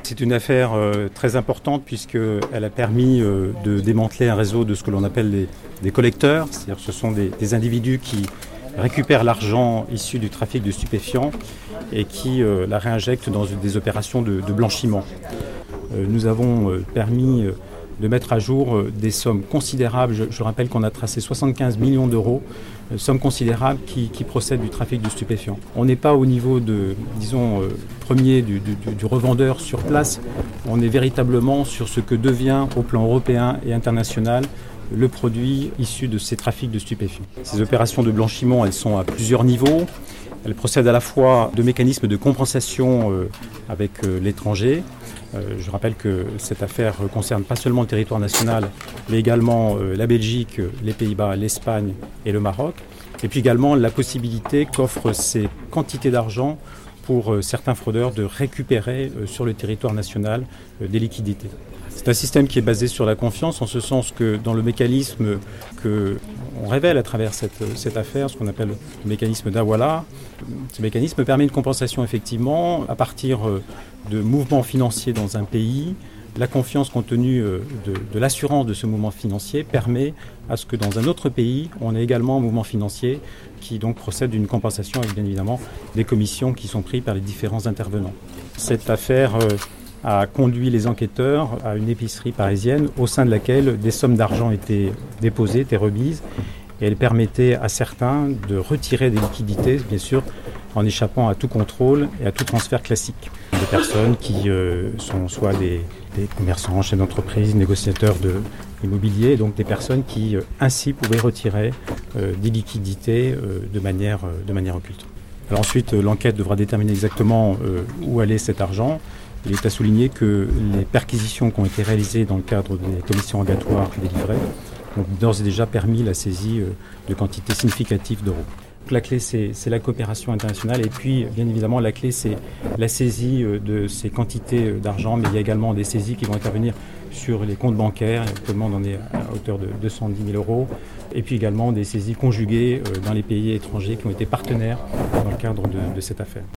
C'est une affaire très importante puisqu'elle a permis de démanteler un réseau de ce que l'on appelle des collecteurs. C'est-à-dire que ce sont des individus qui récupèrent l'argent issu du trafic de stupéfiants et qui la réinjectent dans des opérations de blanchiment. Nous avons permis de mettre à jour des sommes considérables. Je rappelle qu'on a tracé 75 millions d'euros, sommes considérables qui procèdent du trafic de stupéfiants. On n'est pas au niveau premier du revendeur sur place, on est véritablement sur ce que devient au plan européen et international le produit issu de ces trafics de stupéfiants. Ces opérations de blanchiment, elles sont à plusieurs niveaux. Elles procèdent à la fois de mécanismes de compensation avec l'étranger. Je rappelle que cette affaire concerne pas seulement le territoire national, mais également la Belgique, les Pays-Bas, l'Espagne et le Maroc. Et puis également la possibilité qu'offrent ces quantités d'argent pour certains fraudeurs de récupérer sur le territoire national des liquidités. C'est un système qui est basé sur la confiance, en ce sens que dans le mécanisme qu'on révèle à travers cette affaire, ce qu'on appelle le mécanisme d'Awala, ce mécanisme permet une compensation effectivement à partir de mouvements financiers dans un pays. La confiance compte tenu de l'assurance de ce mouvement financier permet à ce que dans un autre pays, on ait également un mouvement financier qui donc procède d'une compensation avec bien évidemment des commissions qui sont prises par les différents intervenants. Cette affaire a conduit les enquêteurs à une épicerie parisienne au sein de laquelle des sommes d'argent étaient déposées, étaient remises, et elle permettait à certains de retirer des liquidités, bien sûr, en échappant à tout contrôle et à tout transfert classique. Des personnes qui sont soit des commerçants, chefs d'entreprise, négociateurs immobiliers, donc des personnes qui ainsi pouvaient retirer des liquidités de manière occulte. Alors ensuite, l'enquête devra déterminer exactement où allait cet argent. Il est à souligner que les perquisitions qui ont été réalisées dans le cadre des commissions rogatoires délivrées ont d'ores et déjà permis la saisie de quantités significatives d'euros. La clé, c'est la coopération internationale et puis, bien évidemment, la clé, c'est la saisie de ces quantités d'argent, mais il y a également des saisies qui vont intervenir sur les comptes bancaires. Actuellement, on en est à hauteur de 210 000 euros. Et puis également des saisies conjuguées dans les pays étrangers qui ont été partenaires dans le cadre de cette affaire.